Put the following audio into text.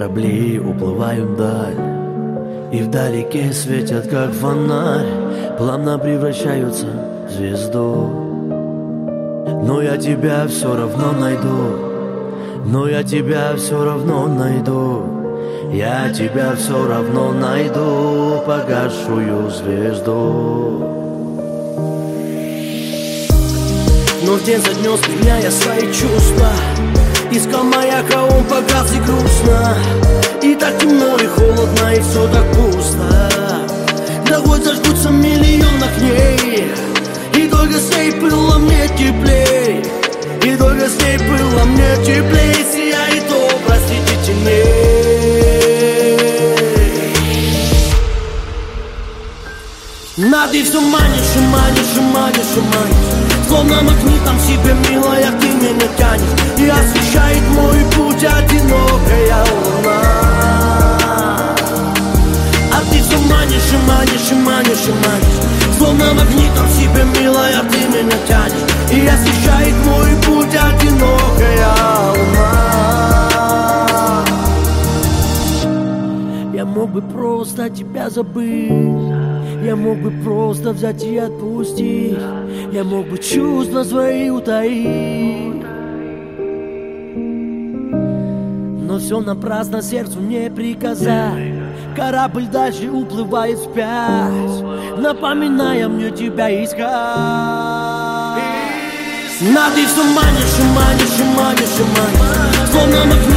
Корабли уплывают вдаль, и вдалеке светят, как фонарь, плавно превращаются в звезду. Но я тебя все равно найду, но я тебя все равно найду, я тебя все равно найду, погасшую звезду. Но день за днем сменяя свои чувства, искал маяка, он погас и грустно. И так темно и холодно, и все так пусто. Да хоть зажгутся миллион огней, и только с ней было мне теплей, и только с ней было мне теплей. Сияет, о, простите, теней. На ты все манишь и манишь и манишь и манишь, словно магнитом себе, милая, ты меня тянешь, и освещает мой путь одинокая луна. А ты все манишь и манишь и манишь и манишь, словно магнитом себе, милая, ты меня тянешь, и освещает мой путь одинокая луна. Я мог бы просто тебя забыть, я мог бы просто взять и отпустить, я мог бы чувства свои утаить. Но все напрасно сердцу не приказать. Корабль дальше уплывает вспять, напоминая мне тебя искать. На ты все манишь и манишь и манишь и манишь, словно магнит